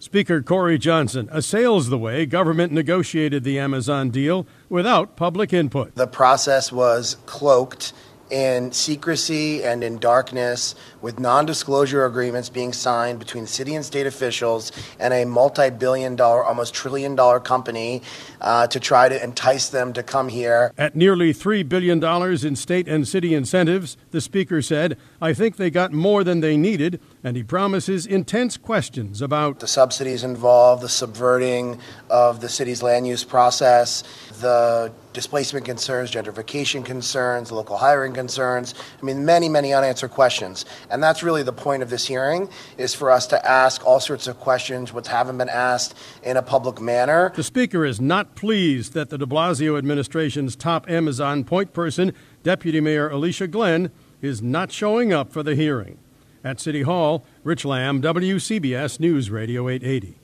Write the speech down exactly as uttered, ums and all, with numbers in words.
Speaker Corey Johnson assails the way government negotiated the Amazon deal without public input. The process was cloaked in secrecy and in darkness, with non-disclosure agreements being signed between city and state officials and a multi-billion dollar, almost trillion dollar company uh, to try to entice them to come here. At nearly three billion dollars in state and city incentives, the speaker said, "I think they got more than they needed," and he promises intense questions about the subsidies involved, the subverting of the city's land use process, the displacement concerns, gentrification concerns, local hiring concerns. I mean, many, many unanswered questions. And that's really the point of this hearing, is for us to ask all sorts of questions which haven't been asked in a public manner. The speaker is not pleased that the de Blasio administration's top Amazon point person, Deputy Mayor Alicia Glenn, is not showing up for the hearing. At City Hall, Rich Lamb, W C B S News Radio eight eighty.